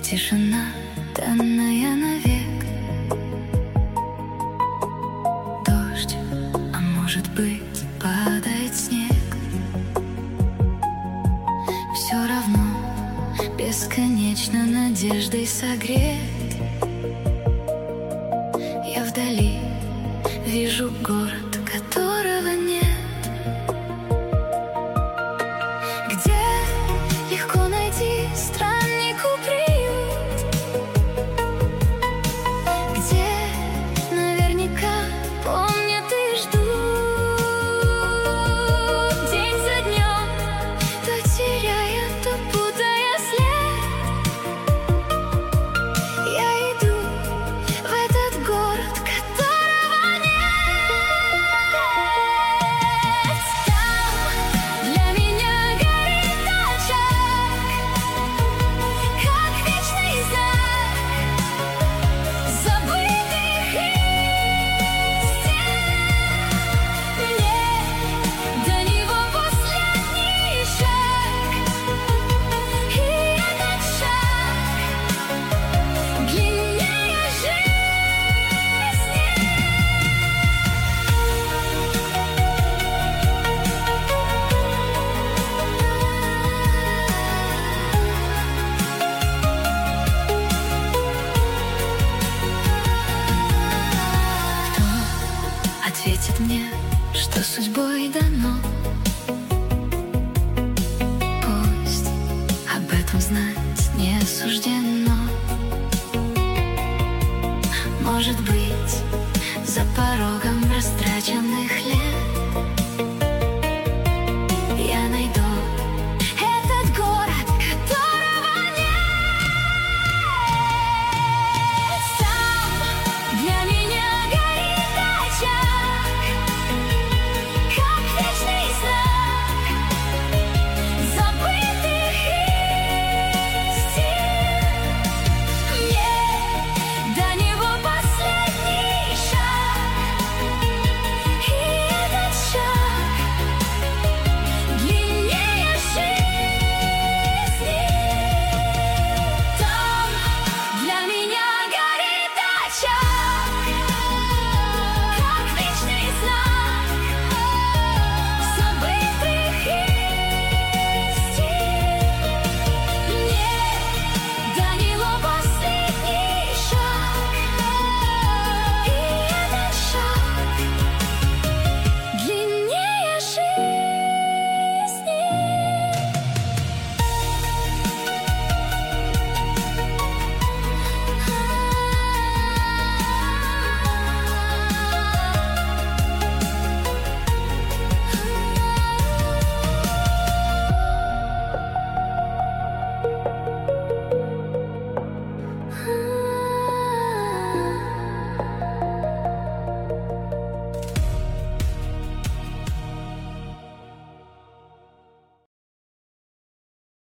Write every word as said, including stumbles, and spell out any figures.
Тишина, данная навек. Дождь, а может быть, падает снег. Все равно бесконечно надеждой согрет. Я вдали вижу город, которого нет. Где легко найти страннику приют, где наверняка помнят и ждут. День за днем, то теряя, то путая след, я иду в этот город, которого нет. Там для меня горит очаг, как вечный знак забытых истин. Мне до него последний шаг, и этот шаг длиннее жизни. Кто ответит мне, что судьбой дано? Пусть об этом знать не суждено. Может быть, за порогом расстроения